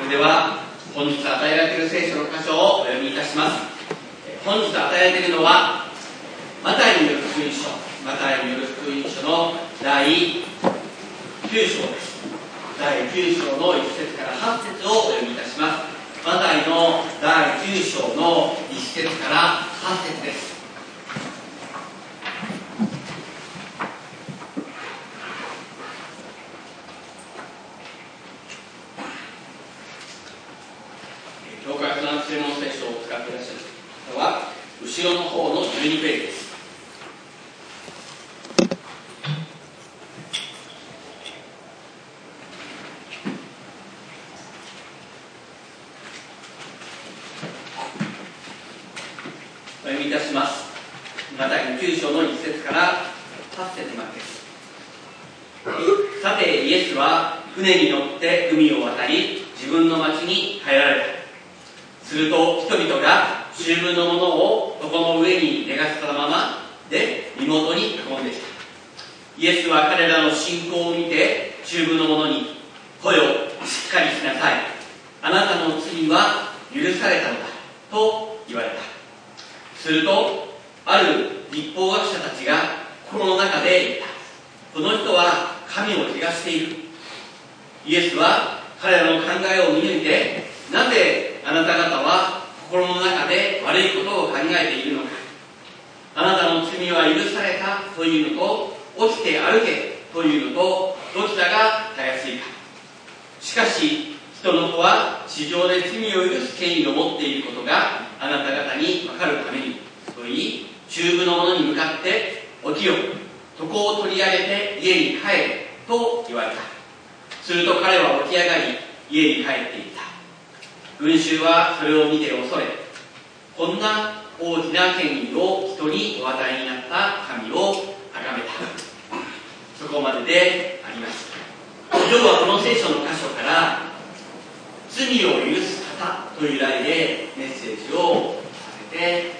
それでは本日与えられている聖書の箇所をお読みいたします。本日与えられているのはマタイによる福音書の第9章です。第9章の1節から8節をお読みいたします。マタイの第9章の1節から8節です。教会フランス専門聖書を使っていらっしゃる方は後ろの方の12ページです。お読みいたします。マタイの9章の1節から8節までです。さてイエスは船に乗って海を渡り自分の町に入られた。すると人々が十分のものを床の上に寝かせたままで身元に運んできた。イエスは彼らの信仰を見て十分のものに来よ、しっかりしなさい、あなたの罪は許されたのだと言われた。するとある律法学者たちが心の中で言った。この人は神を汚している。イエスは彼らの考えを見抜いて、なぜあなた方は心の中で悪いことを考えているのか。あなたの罪は許されたというのと、起きて歩けというのと、どちらがたやすいか。しかし人の子は地上で罪を許す権威を持っていることがあなた方に分かるためにと言い、中部の者に向かって起きよ、床を取り上げて家に帰れと言われた。すると彼は起き上がり家に帰っていった。群衆はそれを見て恐れ、こんな大きな権威を人にお与えになった神を崇めた。そこまでであります。今日はこの聖書の箇所から罪を許す方という題でメッセージをさせていただき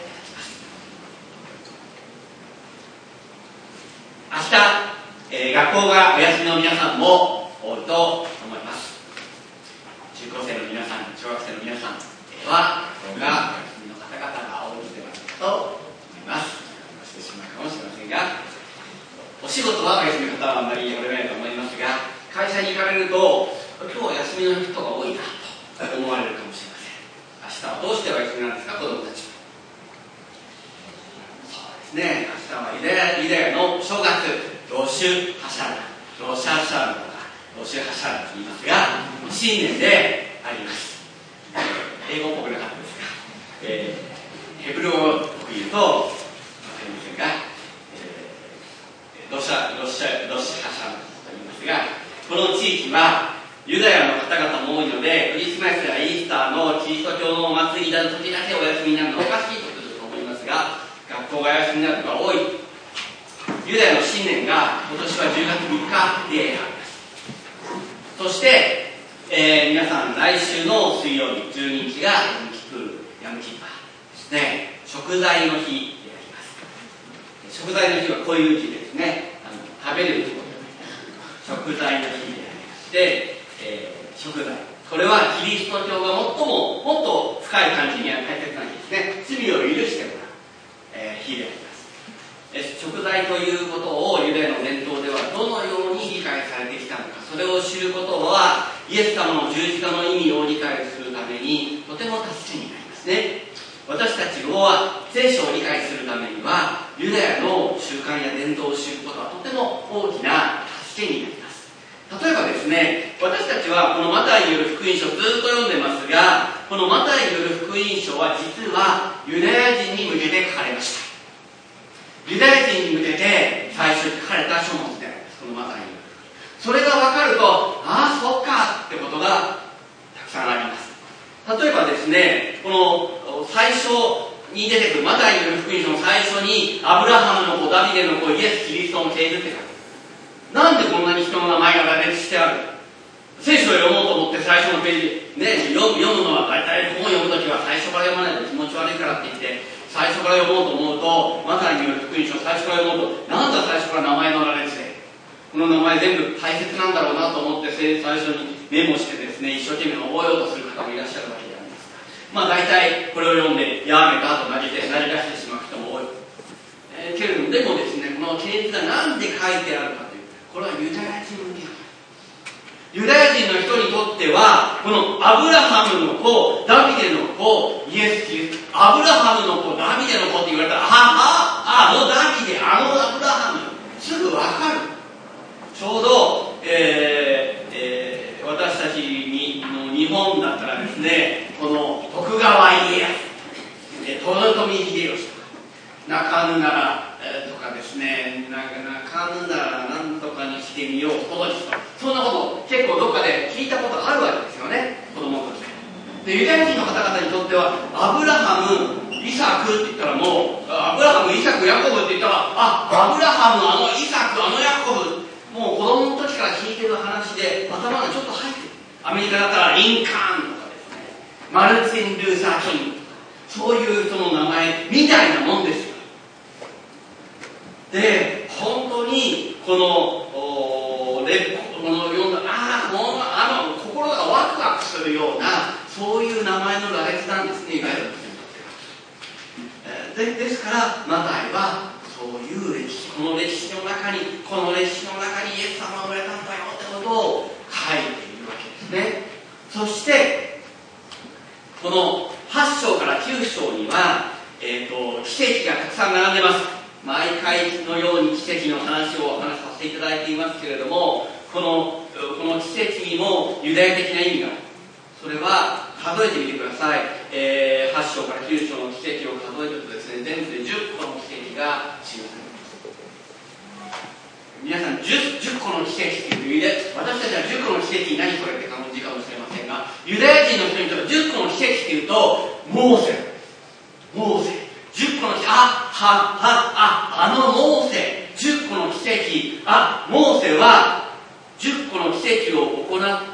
ます。明日、学校がお休みの皆さんも多いと思います。中高生の皆さん、小学生の皆さんは学校がお休みの方々が多いのではないかと思います。してしまうかもしれませんが、お仕事はお休みの方はあんまりおられないと思いますが、会社に行かれると今日は休みの人が多いなと思われるかもしれません。明日はどうしてお休みなんですか、子供たちは。そうですね、明日はユダヤの正月、ロシュハシャラとかロシュハシャラと言いますが、新年であります。英語っぽくなかったですが、ヘブル語と言うと分かりませんが、ロシャハシャラと言いますが、この地域はユダヤの方々も多いので、クリスマスやイースターのキリスト教のお祭りの時だけお休みになるのはおかしいことだと思いますが、学校がお休みになるのが多い。ユダヤの新年が今年は10月3日であります。そして、皆さん来週の水曜日12日がヤムキプーですね、食材の日であります。食材の日はこういう日ですね、食べるということで食材の日でありまして、食材、これはキリスト教がもっと深い感じには大切な日ですね。罪を許してもらう、日であります。食材ということをユダヤの伝統ではどのように理解されてきたのか、それを知ることはイエス様の十字架の意味を理解するためにとても助けになりますね。私たちは聖書を理解するためにはユダヤの習慣や伝統を知ることはとても大きな助けになります。例えばですね、私たちはこのマタイによる福音書をずっと読んでますが、このマタイによる福音書は実はユダヤ人に向けて書かれました。ユダヤ人に向けて最初に書かれた書物であります。このマタイによる。それが分かると、ああそっかってことがたくさんあります。例えばですね、この最初に出てくるマタイによる福音書の最初にアブラハムの子、ダビデの子、イエス・キリストの系図って書く。なんでこんなに人の名前が羅列してある？聖書を読もうと思って最初のページ、ね、読むのは大体本を読むときは最初から読まないと気持ち悪いからって言って最初から読もうと思うと、マタイによる福音書を最初から読もうと、なんだ最初から名前の羅列でこの名前全部大切なんだろうなと思って最初にメモしてですね、一生懸命覚えようとする方もいらっしゃるわけでありますが、大体これを読んでやめたとなり出してしまう人も多い、けれども、でもですね、この系図が何で書いてあるかというと、これはユダヤ人向けだ。ユダヤ人の人にとっては、このアブラハムの子、ダビデの子、イエス・キリスト、アブラハムの子、ダビデの子って言われたら、あのダビデ、あのアブラハム、すぐわかる。ちょうど、私たちの日本だったらですね、この徳川家康、豊臣秀吉とか、中野ならとかですね、中野なら何とかにしてみよう、この人、そんなこと結構どっかで聞いたことあるわけですよね、子供の時で。ユダヤ人の方々にとっては、アブラハム、イサクって言ったらもう、アブラハム、イサク、ヤコブって言ったら、アブラハム、あのイサク、あのヤコブ、もう子供の時から聞いてる話で頭がちょっと入ってる。アメリカだったらリンカーンとかですね、マルチン・ルーサー・キングとか、そういう人の名前みたいなもんですよ。で、本当にこの読んだ心がワクワクするような、そういう名前の羅列なんですね、いわゆるですから、マタイはそういう歴史、この歴史の中にイエス様が生まれたんだよってことを書いているわけですね。そしてこの8章から9章には、奇跡がたくさん並んでます。毎回のように奇跡の話を話させていただいていますけれども、この奇跡にもユダヤ的な意味がある。それは数えてみてください。8章から9章の奇跡を数えるとですね、全部で10個の奇跡が記されます。皆さん 10個の奇跡っていう、私たちは10個の奇跡何それって感じかもしれませんが、ユダヤ人の人にとって10個の奇跡っていうと、モーセ10個の奇跡、あのモーセ、10個の奇跡、モーセは10個の奇跡を行って、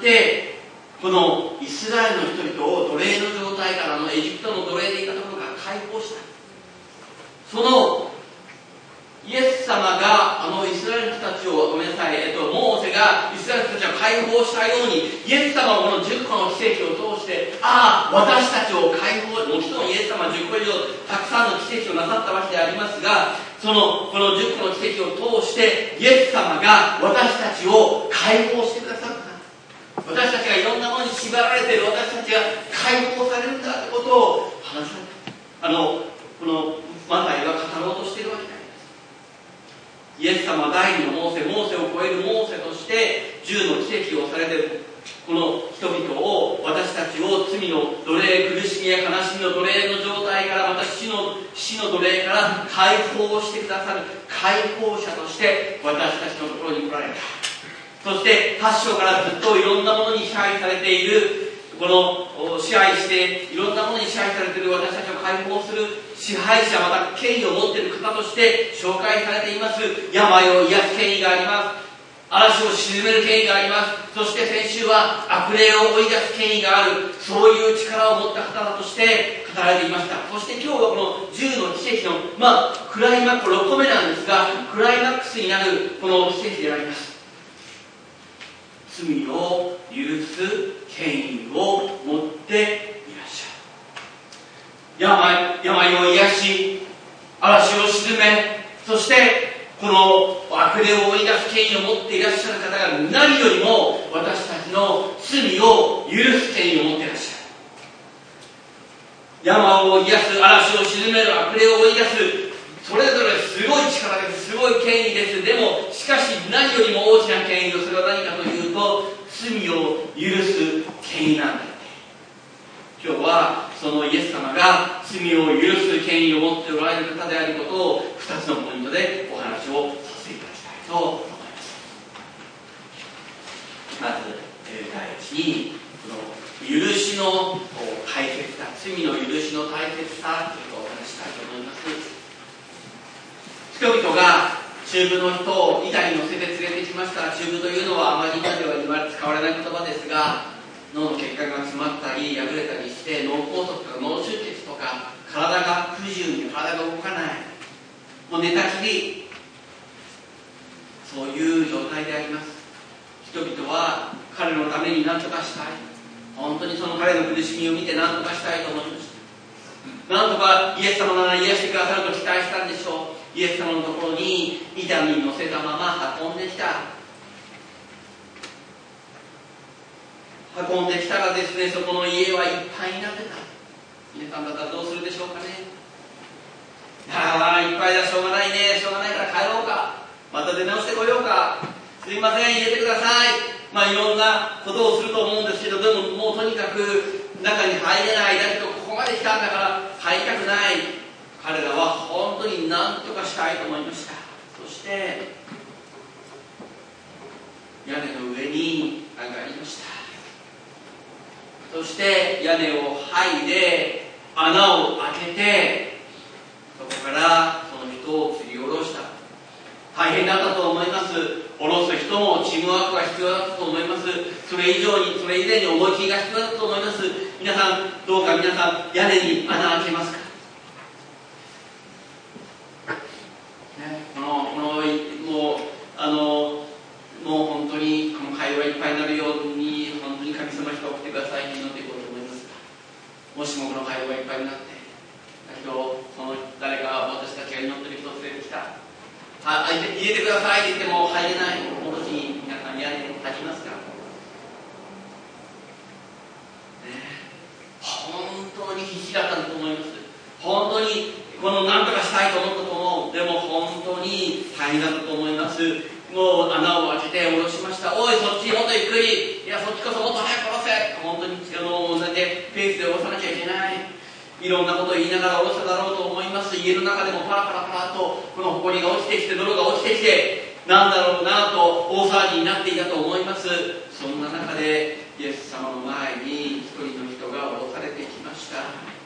このイスラエルの人々を奴隷の状態からエジプトの奴隷でいたところから解放した。そのイエス様がイスラエルの人たちを、モーセがイスラエルの人たちを解放したように、イエス様はこの10個の奇跡を通して、私たちを解放、もちろんイエス様は10個以上たくさんの奇跡をなさったわけでありますが、この10個の奇跡を通してイエス様が私たちを解放してくださった。私たちがいろんなものに縛られている、私たちが解放されるんだということを話された。このマタイは語ろうとしているわけです。イエス様は第二のモーセを超えるモーセとして10の奇跡をされている。この人々を、私たちを罪の奴隷、苦しみや悲しみの奴隷の状態から、また死の奴隷から解放してくださる解放者として私たちのところに来られた。そして8章からずっといろんなものに支配されている、この支配していろんなものに支配されている私たちを解放する支配者、また権威を持っている方として紹介されています。病を癒す権威があります。嵐を鎮める権威があります。そして先週は悪霊を追い出す権威がある、そういう力を持った方だとして語られていました。そして今日はこの10の奇跡の、クライマックス6個目なんですが、クライマックスになるこの奇跡であります。罪を許す権威を持っていらっしゃる。病を癒し、嵐を鎮め、そしてこの悪霊を追い出す権威を持っていらっしゃる方が何よりも私たちの罪を許す権威を持っていらっしゃる。病を癒す、嵐を鎮める、悪霊を追い出す、それぞれすごい力です、すごい権威です。でもしかし何よりも大きな権威を、それは何かというと罪を許す権威なんだ。今日はそのイエス様が罪を許す権威を持っておられる方であることを2つのポイントでお話をさせていただきたいと思います。まず、第一にこの許しの大切さ、罪の許しの大切さということをお話したいと思います。人々が中部の人を板に乗せて連れてきました。中部というのはあまり今では使われない言葉ですが、脳の血管が詰まったり破れたりして脳梗塞とか脳出血とか、体が不自由に体が動かない、もう寝たきり、そそういう状態であります。人々は彼のために何とかしたい、本当にその彼の苦しみを見て何とかしたいと思いました。何とかイエス様なら癒してくださると期待したんでしょう。イエス様のところに痛みに乗せたまま運んできたらですね、そこの家はいっぱいになってた。皆さんだったらどうするでしょうかね。ああ、いっぱいだ、しょうがないね、しょうがないから帰ろうか、また出直してこようか、すいません入れてください、いろんなことをすると思うんですけど、でももうとにかく中に入れない、だけどここまで来たんだから入りたくない。彼らは本当に何とかしたいと思いました。そして屋根の上に上がりました。そして屋根を剥いで穴を開けて、そこからその人を吊り下ろした。大変だったと思います。下ろす人もチームワークが必要だったと思います。それ以前に思い切りが必要だったと思います。皆さんどうか屋根に穴開けますか。もう本当にこの会話いっぱいになるように、本当に神様に送ってくださいと祈っていこうと思いますが、もしもこの会話いっぱいになって、だけどその誰か私たちが祈ってる人を連れてきた、入れてくださいって言っても入れない、この時に皆さん屋根を立ちますか。本当に必死だったんだと思います。本当にこの何とかしたいと思ったと思う。でも本当に大変だったと思います。もう穴を開けて下ろしました。おいそっちもっとゆっくり、いやそっちこそもっと早く下ろせ。本当に同じペースで下ろさなきゃいけない。いろんなことを言いながら下ろしただろうと思います。家の中でもパラパラパラとこの埃が落ちてきて、泥が落ちてきて、なんだろうなと大騒ぎになっていたと思います。そんな中でイエス様の前に一人の人が下ろされてきました。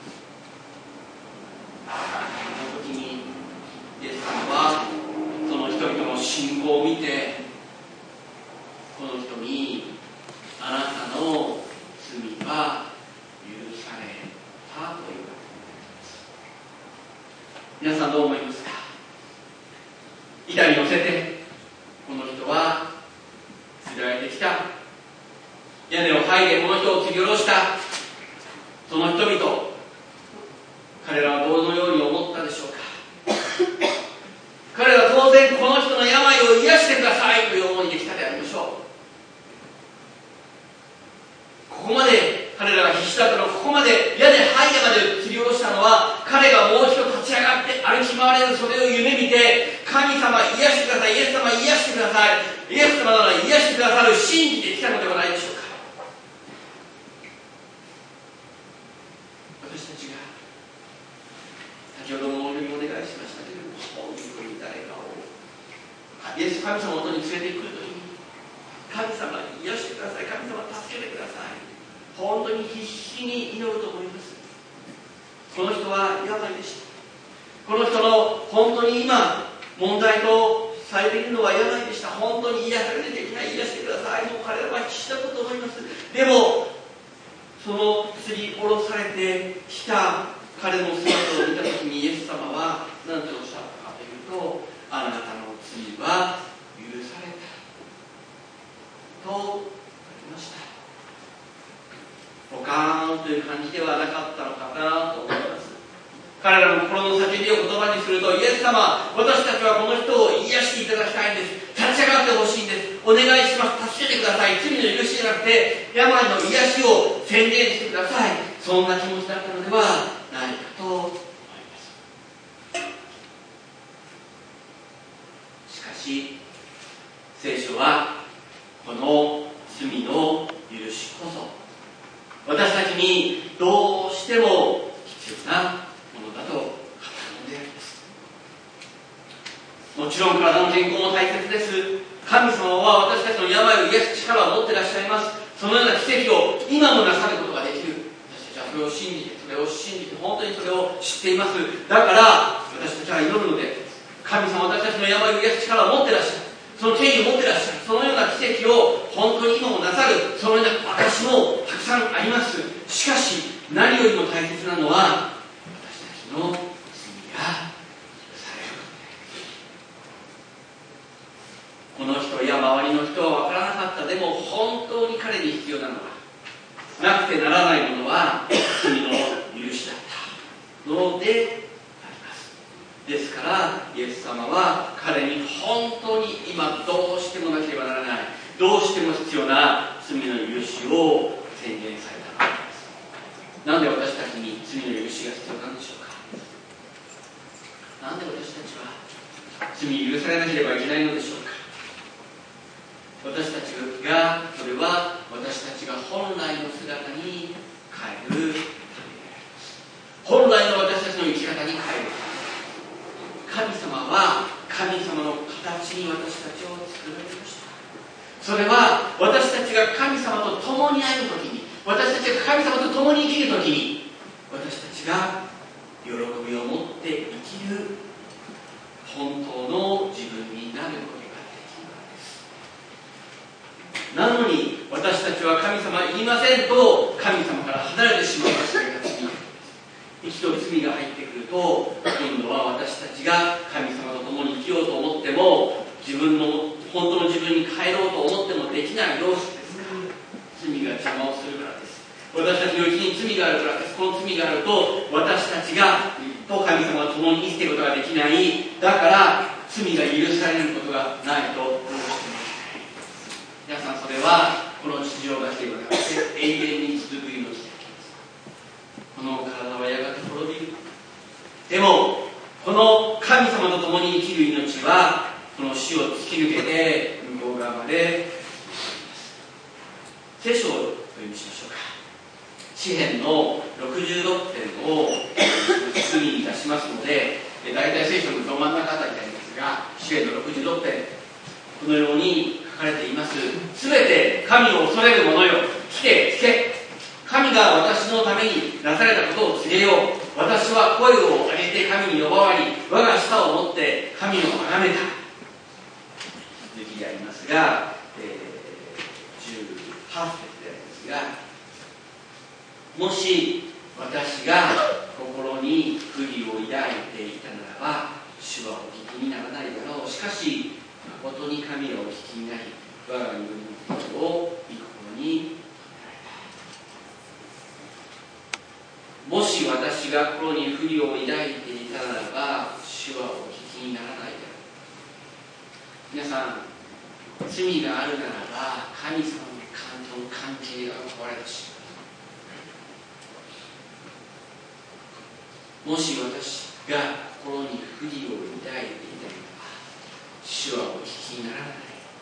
その時にイエス様はその人々の信仰を見て、この人にあなたの罪は許されたと言われています。皆さんどう思いますか。板に乗せてこの人は連れられてきた。屋根を剥いでこの人を吊り下ろした。その人々、彼らはどのように思ったでしょうか。彼らは当然この人の病を癒してくださいという思いで来たでありましょう。ここまで彼らが必死だったのは、ここまで屋根剥いでまで吊り下ろしたのは、彼がもう一度立ち上がって歩き回れるそれを夢見て、神様癒してください、イエス様癒してください、イエス様なら癒してくださる、信じてきたのではないでしょうか。私たちが先ほどもお祈りお願いしましたけれども、本当に誰かをイエス神様のもとに連れてくるときに、神様癒してください、神様助けてください、本当に必死に祈ると思います。この人は病でした。この人の本当に今問題とされているのは病でした。本当に癒されてできない、癒してください。もう彼らは必死だったと思います。でもその吊り下ろされてきた彼の姿を見たときに、イエス様は何ておっしゃったかというと、あなたの罪は許されたと言われました。ポカーンという感じではなかったのかなと思います。彼らの心の叫びを言葉にすると、イエス様、私たちはこの人を癒していただきたいんです、立ち上がってほしいんです、お願いします、助けてください、罪の許しじゃなくて病の癒しを宣言してください、そんな気持ちだったのではないかと思います。しかし聖書はこの罪の許しこそ私たちにどうしても必要なものだと語るのであります。もちろん体の健康も大切です。神様は私たちの病を癒す力を持っていらっしゃいます。そのような奇跡を今もなさることができる。私たちはそれを信じて本当にそれを知っています。だから私たちは祈るので、神様は私たちの病を癒す力を持っていらっしゃる、その権威を持っていらっしゃる、そのような奇跡を本当に今もなさる、そのような証もたくさんあります。しかし何よりも大切なのは私たちの罪が許される。こ要なのは、なくてならないものは罪の許しだったのであります。ですからイエス様は彼に本当に今どうしてもなければならない、どうしても必要な罪の許しを宣言されたのです。なんで私たちに罪の許しが必要なんでしょうか。なんで私たちは罪に許されなければいけないのでしょうか。私たちが、それは私たちが本来の姿に変えるためであります。本来の私たちの生き方に変えるため。神様は神様の形に私たちを作られました。それは私たちが神様と共に歩むときに、私たちが神様と共に生きるときに、私たちが喜びを持って生きる本当の自分になることができるのです。なのに私たちは神様いりませんと神様から離れてしまう生活に、一度罪が入ってくると、今度は私たちが神様と共に生きようと思っても、自分の本当の自分に帰ろうと思ってもできない様子です。罪が邪魔をするからです。私たちのうちに罪があるからです。この罪があると私たちがと神様と共に生きていることができない。だから罪が許されることがないとどうしてもいけない。皆さん、それはこの地上だけではなくて永遠に続く命であります。この体はやがて滅びる。でもこの神様と共に生きる命はこの死を突き抜けて向こう側まで。聖書をお読みしましょうか。詩編の66編を次に出しますので、大体聖書のど真ん中あたりになりますが、詩編の66編、このように書かれています。すべて神を恐れる者よ、聞け聞け。神が私のためになされたことを告げよう。私は声を上げて神に呼ばわり、我が舌を持って神を崇めた。続きでありますが、18節でありますが、もし私が心に不義を抱いていたならば、主はお聞きにならないだろう。しかし誠に神はお聞きになり、我が祈りのことを御心に止められた。もし私が心に不義を抱いていたならば、主はお聞きにならないだろう。皆さん、罪があるならば神様の関係が壊れてしまう。もし私が心に不義を抱いていたならば、主はお聞きにならない。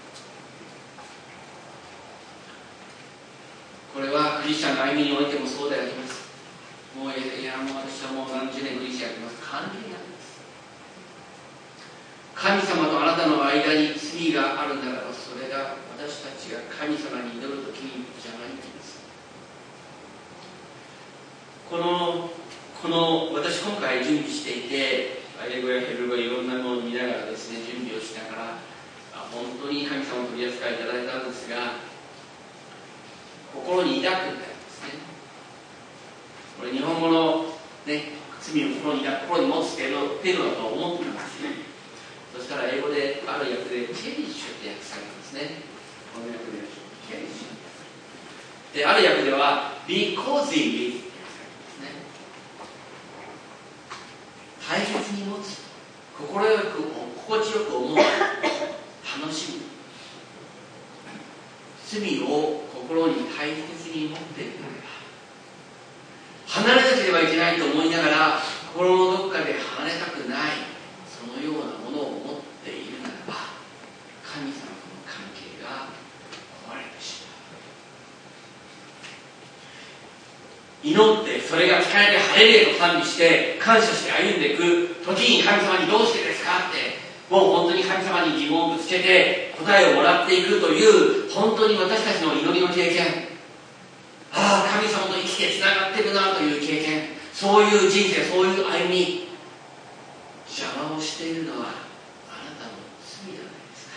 これはクリスチャンの歩みにおいてもそうであります。もう私はもう何十年クリスチャンやってます。関係なんです。神様とあなたの間に罪があるならば、それが私たちが神様に祈るときに邪魔になります。この私今回準備していて、英語やヘブル語いろんなものを見ながらですね、準備をしながら本当に神様を取り扱いいただいたんですが、心に抱くんですね。これ日本語の、ね、罪を心に持つ程度だと思っています。そしたら英語である訳でチェリッシュって訳されるんですね。この訳でチェリッシュで、ある訳では be cozy with って訳されるんですね。大切に持つ、心地よく思う、楽しむ。罪を心に大切に持っているならば、離れなければいけないと思いながら心のどっかで離れたくない、そのようなものを持っているならば、神様との関係が壊れてしまう。祈ってそれが聞かれてハレルヤと賛美して感謝して歩んでいく時に、神様にどうしてですかって、もう本当に神様に疑問をぶつけて答えをもらっていくという、本当に私たちの祈りの経験、神様と生きてつながってるなという経験、そういう人生、そういう歩み、邪魔をしているのはあなたの罪じゃないですか。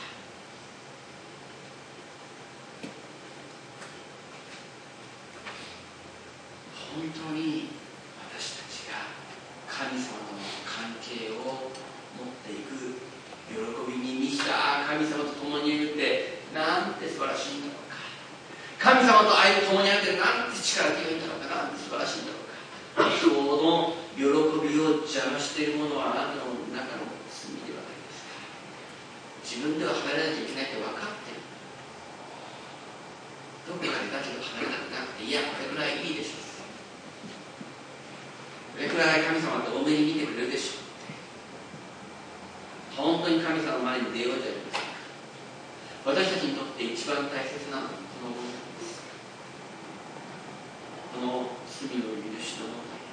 本当に私たちが神様との関係を持っていく喜びに満ちた神様と共にいるってなんて素晴らしいんだろうか。神様と歩と共にあるってなんて力強いんだろうか、なんて素晴らしいんだろうか。人の喜びを邪魔しているものはあなたの中の罪ではないですか。自分では離れなきゃいけないって分かってる。どこかでだけど離れたくなくて、いや、これぐらいいいでしょう。これくらい神様って多めに見てくれるでしょう。本当に神様の前に出ようじゃありませんか。私たちにとって一番大切なのはこの問題です。この罪の許しの問題です。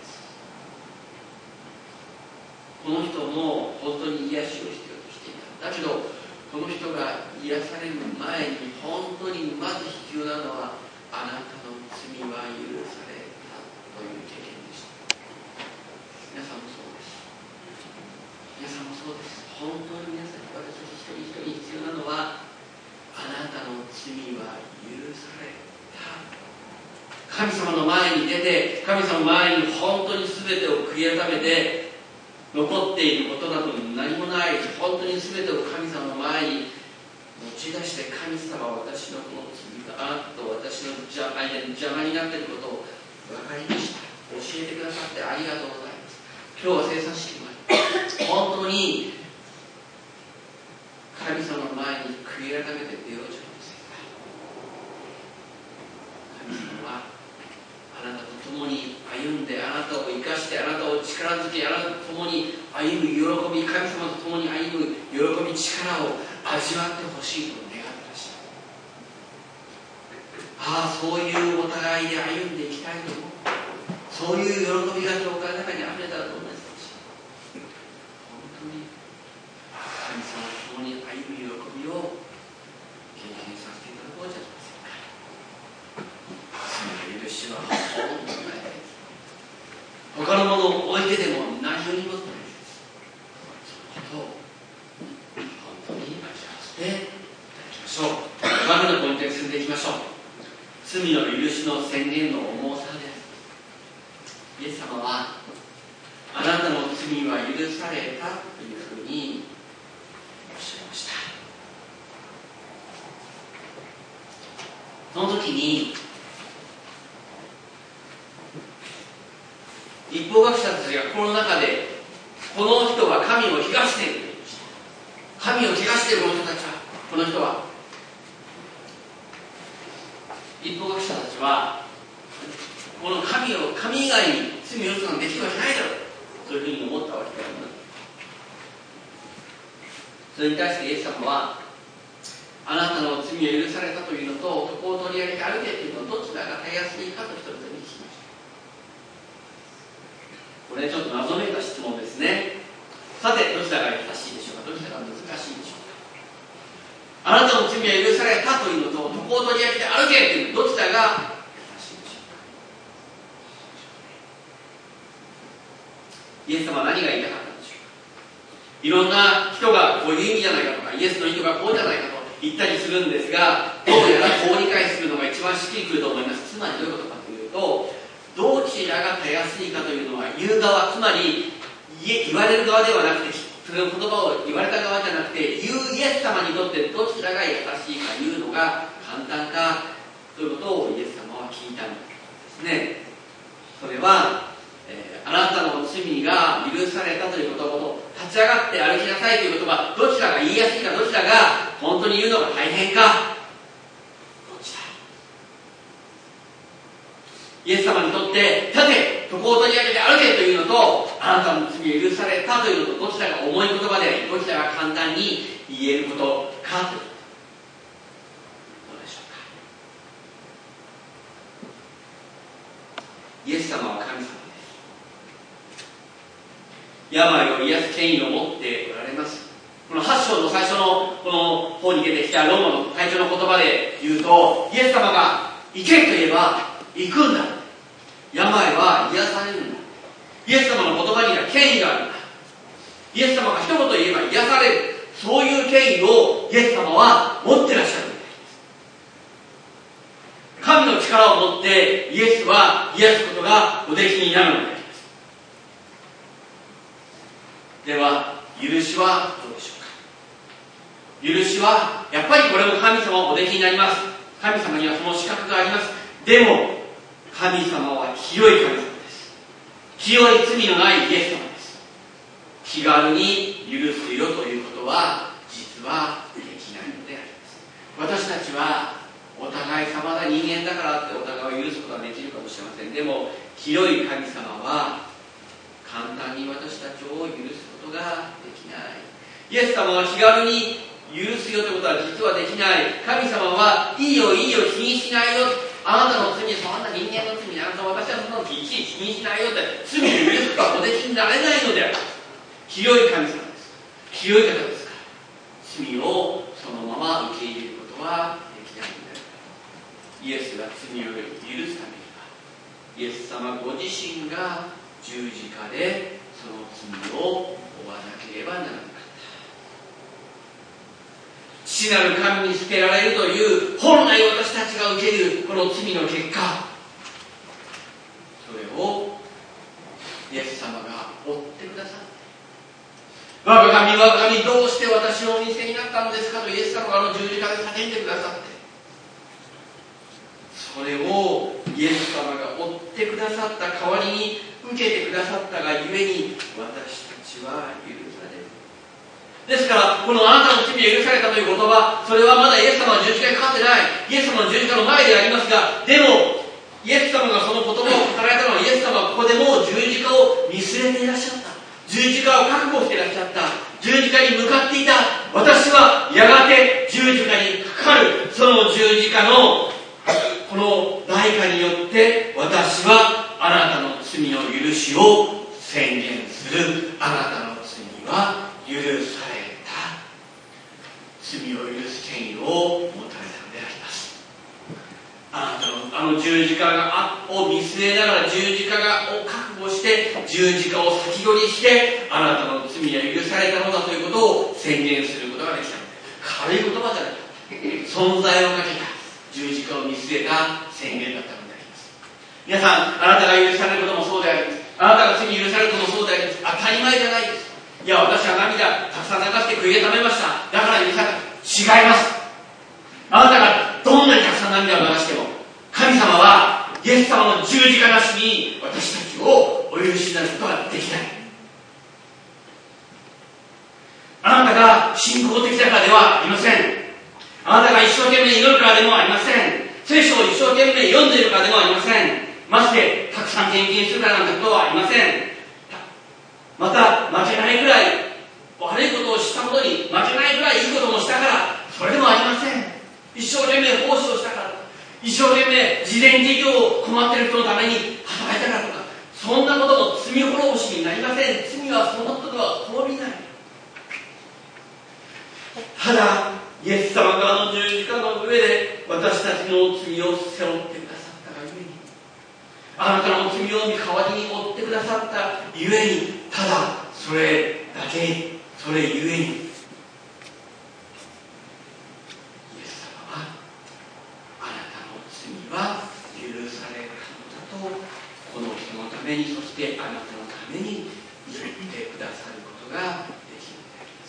この人も本当に癒しを必要としていた。だけどこの人が癒される前に本当にまず必要なのは、あなたの罪は許されたという経験でした。皆さんもそうです。皆さんもそうです。本当に皆さん、私たち一人一人に必要なのは、あなたの罪は許された。神様の前に出て、神様の前に本当に全てを悔い改めて、残っていることなど何もない、本当に全てを神様の前に持ち出して、神様は私のこの罪があなたと私の邪魔になっていることを分かりました。教えてくださってありがとうございます。今日は生産式もあり、本当に神様の前に悔い改めて出ようじゃありませんか。神様はあなたと共に歩んで、あなたを生かして、あなたを力づけ、あなたと共に歩む喜び、神様と共に歩む喜び、力を味わってほしいと願ってらっしゃる。そういうお互いで歩んでいきたいと思う。そういう喜びが教会の中にあふれたらどうなるかもしれない。本当に神様と共に歩む喜びを経験させていただこうじゃありませんか。罪の許しは本当に大切です。他のものを置いてでも何よりも大切です。そのことを本当に味わわせていただきましょう。2番目のポイントに進んでいきましょう。罪の許しの宣言の重さです。イエス様はあなたの罪は許されたというふうにおっしゃいました。その時に律法学者たちがこの中で、この人は神を汚していると言いました。神を汚しているこの人たちは、この人は律法学者たちはこの神以外に罪を許すのができるわけないだろう、そういうふうに思ったわけではない。それに対してイエス様は、あなたの罪を許されたというのと徳を取り上げて歩けというのどちらがたやすいかと人々に聞きました。これちょっと謎めいた質問ですね。さてどちらが優しいでしょうか、どちらが難しいでしょうか。あなたの罪は許されたというのと徳を取り上げて歩けというどちらがイエス様は何が言いたかったんでしょうか。いろんな人がこういう意味じゃないかとか、イエスの意図がこうじゃないかと言ったりするんですが、どうやらこう理解するのが一番しっくりくると思います。つまりどういうことかというと、どちらがたやすいかというのは言う側、つまり言われる側ではなくて、その言葉を言われた側じゃなくて、言うイエス様にとってどちらが優しいか言うのが簡単かということをイエス様は聞いたんですね。それはあなたの罪が許されたということを、立ち上がって歩きなさいという言葉、どちらが言いやすいか、どちらが本当に言うのが大変か、どちら。イエス様にとって立て、徳を取り上げて歩けというのと、あなたの罪を許されたというのと、どちらが重い言葉で、どちらが簡単に言えることかということ、どうでしょうか。イエス様は神様です。病を癒す権威を持っておられます。この8章の最初のこの方に出てきたローマの会長の言葉で言うと、イエス様が行けと言えば行くんだ、病は癒されるんだ、イエス様の言葉には権威があるんだ、イエス様が一言言えば癒される、そういう権威をイエス様は持ってらっしゃる。神の力を持ってイエスは癒すことがおできになるので、では許しはどうでしょうか。許しはやっぱりこれも神様をおできになります。神様にはその資格があります。 でも神様は清い神様です。清い罪のないイエス様です。気軽に許すよということは実はできないのであります。私たちはお互い様だ、人間だからってお互いを許すことはできるかもしれません。でも清い神様は簡単に私たちを許すことができない。イエス様は気軽に許すよということは実はできない。神様はいいよいいよ気にしないよ、あなたの罪、そんな人間の罪、あなた私はそんなのいちいち気にしないよって罪を許すことはおできになれないのである。清い神様です。清い方ですから罪をそのまま受け入れることはできないのである。イエスが罪を許すためにはイエス様ご自身が十字架でその罪を負わなければならなかった。父なる神に捨てられるという本来私たちが受けるこの罪の結果、それをイエス様が負ってくださって、我が神我が神どうして私のお見せになったのですかとイエス様が十字架で叫んでくださって、それをイエス様が追ってくださった代わりに受けてくださったがゆえに私たちは許される。ですからこのあなたの罪が許されたという言葉、それはまだイエス様は十字架にかかってない、イエス様の十字架の前でありますが、でもイエス様がその言葉を語られたのは、イエス様はここでもう十字架を見据えていらっしゃった、十字架を覚悟していらっしゃった、十字架に向かっていた。私はやがて十字架にかかる。その十字架のこの代価によって私はあなたの罪の許しを宣言する。あなたの罪は許された。罪を許す権威を持たれたのであります。あなたの十字架を見据えながら、十字架を覚悟して十字架を先取りして、あなたの罪は許されたのだということを宣言することができた。軽い言葉じゃない、存在をかけた十字架を見据えた宣言だったのであります。皆さん、あなたが許されることもそうであります。あなたが罪許されることもそうであります。当たり前じゃないです。いや、私は涙たくさん流して悔い改めました、だから許された。違います。あなたがどんなにたくさん涙を流しても、神様はイエス様の十字架なしに私たちをお許しになることはできない。あなたが信仰的だからではありません。あなたが一生懸命祈るからでもありません。聖書を一生懸命読んでいるからでもありません。ましてたくさん献金するからなんてことはありません。また負けないぐらい悪いことをしたことに負けないぐらいいいこともしたから、それでもありません。一生懸命奉仕をしたから、一生懸命慈善事業を困っている人のために働いたからとか、そんなことも罪滅ぼしになりません。罪はそのことでは滅びない。ただイエス様が十字架の上で私たちの罪を背負ってくださったがゆえに、あなたの罪を代わりに負ってくださったゆえに、ただそれだけに、それゆえにイエス様はあなたの罪は許されたのだと、この人のために、そしてあなたのために言ってくださることができるのであります。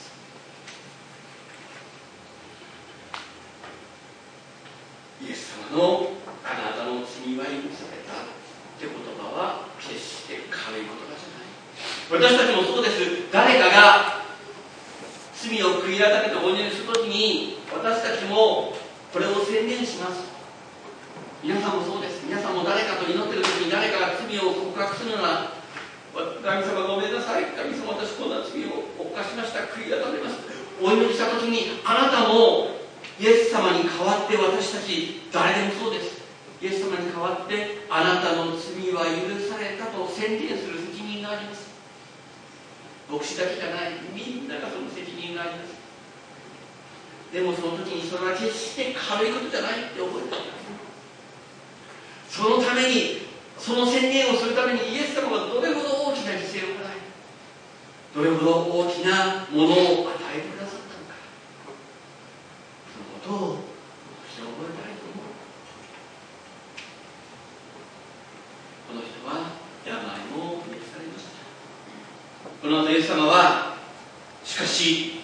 イエス様のあなたの罪は許されたって言葉は決して軽い言葉じゃない。私たちもそうです。誰かが罪を悔い改めてお祈りするときに、私たちもこれを宣言します。皆さんもそうです。皆さんも誰かと祈っているときに、誰かが罪を告白するなら、神様ごめんなさい、神様私こんな罪を犯しました、悔い改めます、お祈りしたときに、あなたもイエス様に代わって、私たち誰でもそうです、イエス様に代わってあなたの罪は許されたと宣言する責任があります。牧師だけじゃない、みんながその責任があります。でもその時にそれは決して軽いことじゃないって覚えてください。そのために、その宣言をするためにイエス様がどれほど大きな犠牲を払い、どれほど大きなものを与えてくださったのか、そのことを私は覚えたいと思う。この人は病も召されました。この後イエス様は、しかし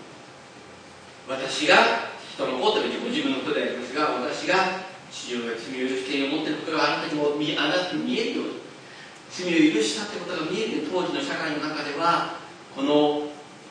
私が人の子というご自分のことでありますが、私が父親が罪罪を許す権威を持っていることがあなたにもあなたに見えるように、罪を許したということが見えるように、当時の社会の中ではこの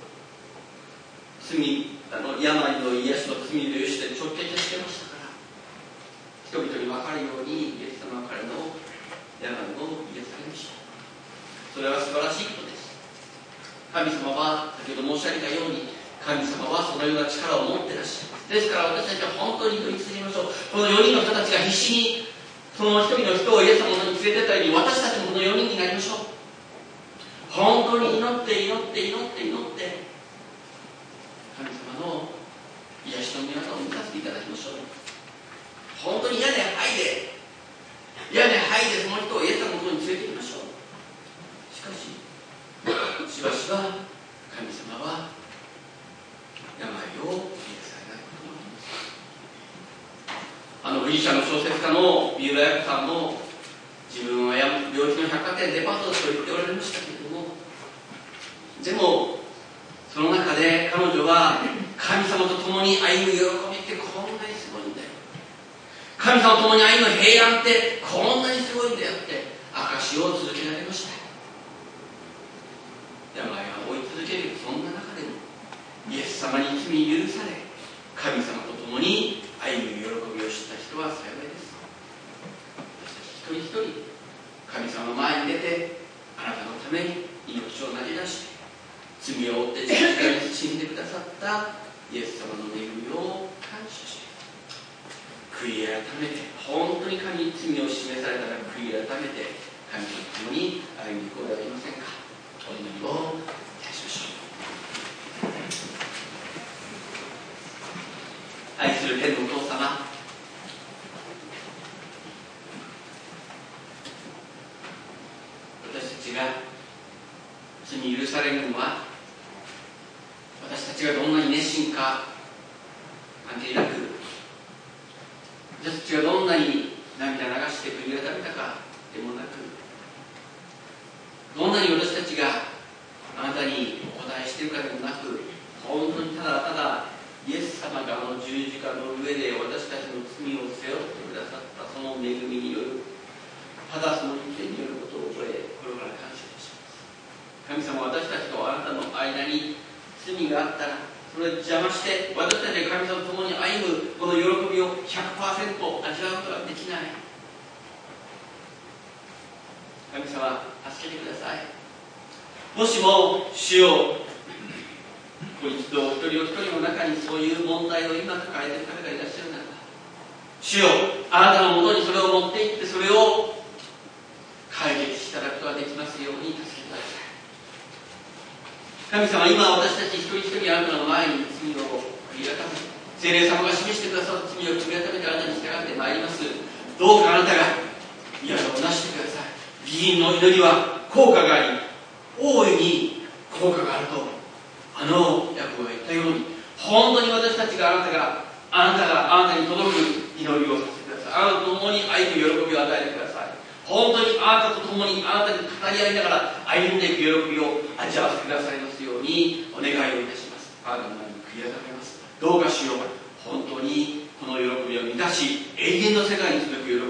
病の癒しの罪を許して直結してましたから、人々に分かるようにイエス様は彼の病を癒されました。それは素晴らしいことです。神様は先ほど申し上げたように、神様はそのような力を持っていらっしゃいます。ですから私たちは本当に祈り続けましょう。この4人の人たちが必死にその一人の人をイエス様のもとに連れてったように、私たちもこの4人になりましょう。本当に祈って祈って祈って祈って神様の癒しの御業を見させていただきましょう。本当に屋根剥いでその人をイエス様のもとに連れて行きましょう。しかししばしば神様は病を癒されないこともあります。ギリシャの小説家の三浦綾子さんも、自分は病気の百貨店デパートだと言っておられましたけれども、でもその中で彼女は神様と共に歩む喜びってこんなにすごいんだよ、神様と共に歩む平安ってこんなにすごいんだよって証しを続けられました。病は追い続けるそんな中でもイエス様に罪許され、神様と共に歩む喜びを知った人は幸いです。私たち一人一人神様の前に出て、あなたのために命を投げ出して罪を負って十字架に死んでくださったイエス様の恵みを感謝して、悔い改めて、本当に神に罪を示されたら悔い改めて神と共に歩んでいこうではありませんか。お祈りをいたしましょう。愛する天のお父様、私たちが罪許されるのは、私たちがどんなに熱心か関係なく、私たちがどんなに涙流して悔い改めたかでもなく、どんなに私たちがあなたにお答えしているかでもなく、本当にただただイエス様が十字架の上で私たちの罪を背負ってくださったその恵みによる、ただその一点によることを覚え、心から感謝いたします。神様、私たちとあなたの間に罪があったら、それを邪魔して私たちが神様と共に歩むこの喜びを 100% 味わうことができない。神様、助けてください。もしも主よ、こいつと一人お一人の中にそういう問題を今抱えている方がいらっしゃるならば、主よ、あなたのもとにそれを持っていって、それを解決していただくことができますように助けてください。神様、今私たち一人一人あなたの前に罪を悔い改め、聖霊様が示してくださった罪を悔い改めてあなたに従ってまいります。どうかあなたが御業をなしてください。義人の祈りは効果があり、大いに効果があるとヤコブが言ったように、本当に私たちがあなたに届く祈りをさせてください。あなたと共に愛と喜びを与えてください。本当にあなたと共にあなたに語り合いながら歩んでいく喜びを味わわせてくださいますようにお願いをいたします。あなたの前に悔い改めます。どうかしよう、本当にこの喜びを満たし、永遠の世界に続く喜